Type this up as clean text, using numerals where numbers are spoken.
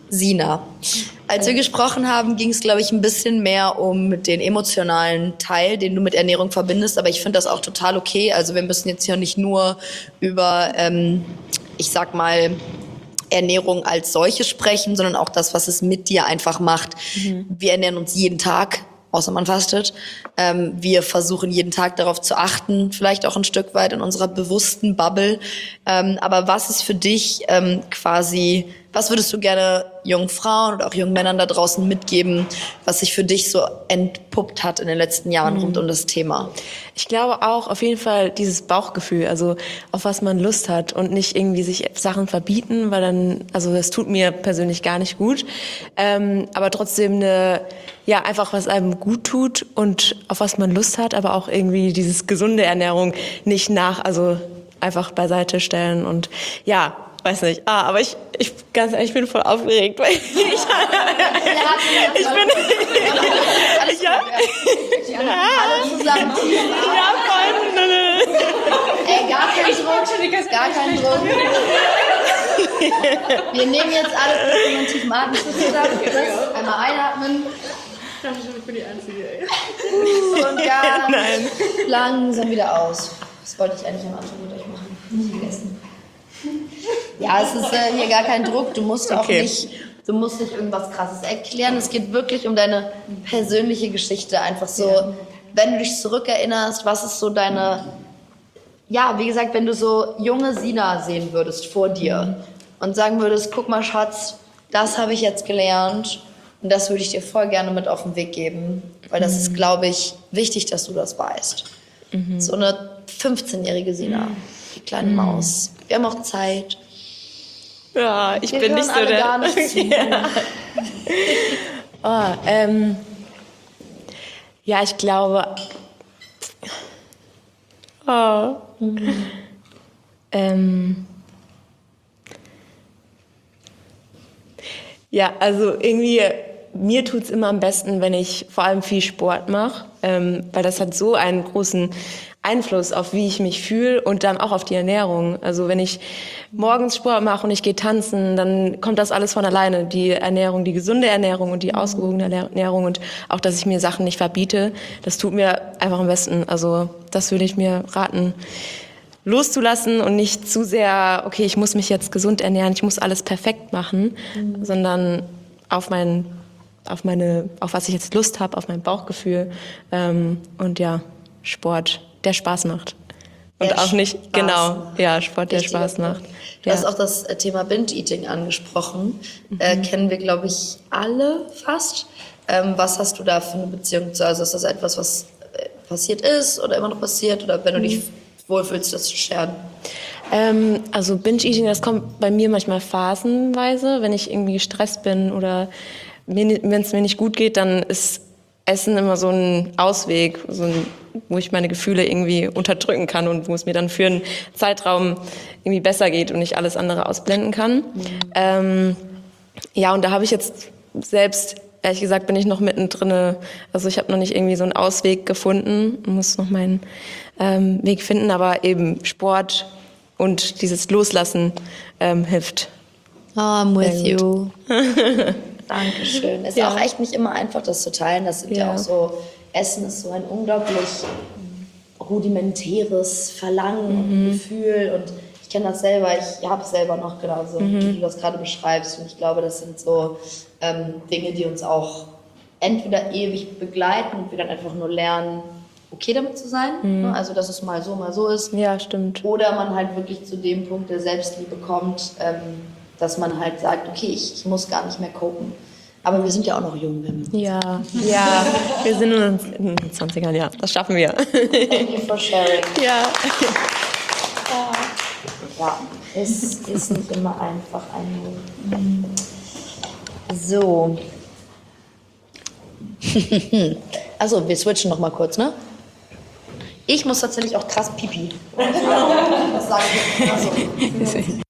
Sina. Als wir gesprochen haben, ging es, glaube ich, ein bisschen mehr um den emotionalen Teil, den du mit Ernährung verbindest. Aber ich finde das auch total okay. Also wir müssen jetzt hier nicht nur über, ich sag mal, Ernährung als solche sprechen, sondern auch das, was es mit dir einfach macht. Wir ernähren uns jeden Tag, außer man fastet. Wir versuchen jeden Tag darauf zu achten, vielleicht auch ein Stück weit in unserer bewussten Bubble. Aber was ist für dich quasi, was würdest du gerne jungen Frauen oder auch jungen Männern da draußen mitgeben, was sich für dich so entpuppt hat in den letzten Jahren rund um das Thema? Ich glaube auch auf jeden Fall dieses Bauchgefühl, also auf was man Lust hat und nicht irgendwie sich Sachen verbieten, weil dann, also das tut mir persönlich gar nicht gut. Aber trotzdem einfach was einem gut tut und auf was man Lust hat, aber auch irgendwie dieses gesunde Ernährung nicht also einfach beiseite stellen und ja, weiß nicht. Aber ich ganz ehrlich, ich bin voll aufgeregt, weil ich bin Alle zusammen. Ey, gar kein Druck. Wir nehmen jetzt alle einen tiefen Atemzug zusammen. Einmal einatmen. Ich dachte schon, ich bin die Einzige. Und ganz langsam wieder aus. Das wollte ich eigentlich am Anfang mit euch machen. Nicht vergessen. Ja, es ist hier gar kein Druck. Du musst auch nicht irgendwas Krasses erklären. Es geht wirklich um deine persönliche Geschichte. Einfach so, wenn du dich zurückerinnerst, was ist so deine, ja, wie gesagt, wenn du so junge Sina sehen würdest vor dir und sagen würdest, guck mal, Schatz, das habe ich jetzt gelernt und das würde ich dir voll gerne mit auf den Weg geben, weil das ist, glaube ich, wichtig, dass du das weißt. So eine 15-jährige Sina, die kleine Maus. Wir haben auch Zeit. Ja, ich Wir bin hören nicht so alle der. gar nicht zu. Ja, ich glaube. Ja, also irgendwie, mir tut's immer am besten, wenn ich vor allem viel Sport mache, weil das hat so einen großen Einfluss auf wie ich mich fühle und dann auch auf die Ernährung. Also wenn ich morgens Sport mache und ich gehe tanzen, dann kommt das alles von alleine. Die Ernährung, die gesunde Ernährung und die ausgewogene Ernährung und auch, dass ich mir Sachen nicht verbiete, das tut mir einfach am besten. Also das würde ich mir raten, loszulassen und nicht zu sehr, okay, ich muss mich jetzt gesund ernähren, ich muss alles perfekt machen, sondern auf was ich jetzt Lust habe, auf mein Bauchgefühl und ja, Sport, der Spaß macht. Und auch nicht, Sport, der Spaß macht. Du hast auch das Thema Binge-Eating angesprochen. Kennen wir, glaube ich, alle fast. Was hast du da für eine Beziehung zu? Also ist das etwas, was passiert ist oder immer noch passiert? Oder wenn du dich wohlfühlst, das zu scheren? Also Binge-Eating, das kommt bei mir manchmal phasenweise. Wenn ich irgendwie gestresst bin oder wenn es mir nicht gut geht, dann ist Essen immer so ein Ausweg, wo ich meine Gefühle irgendwie unterdrücken kann und wo es mir dann für einen Zeitraum irgendwie besser geht und ich alles andere ausblenden kann. Und da habe ich jetzt selbst, ehrlich gesagt, bin ich noch mittendrin. Also ich habe noch nicht irgendwie so einen Ausweg gefunden, muss noch meinen Weg finden, aber eben Sport und dieses Loslassen hilft. Oh, I'm with you. Dankeschön. Ist auch echt nicht immer einfach, das zu teilen. Das sind ja auch so, Essen ist so ein unglaublich rudimentäres Verlangen und Gefühl. Und ich kenne das selber, ich habe es selber noch genauso, wie du das gerade beschreibst. Und ich glaube, das sind so Dinge, die uns auch entweder ewig begleiten und wir dann einfach nur lernen, okay damit zu sein. Also, dass es mal so ist. Ja, stimmt. Oder man halt wirklich zu dem Punkt der Selbstliebe kommt, dass man halt sagt, okay, ich muss gar nicht mehr copen. Aber wir sind ja auch noch jung. Ja, wir sind in den 20ern, ja, das schaffen wir. Thank you for sharing. Ja. Ja, es ist nicht immer einfach. So. Also, wir switchen noch mal kurz, ne? Ich muss tatsächlich auch krass pipi. Das sage ich jetzt. Also.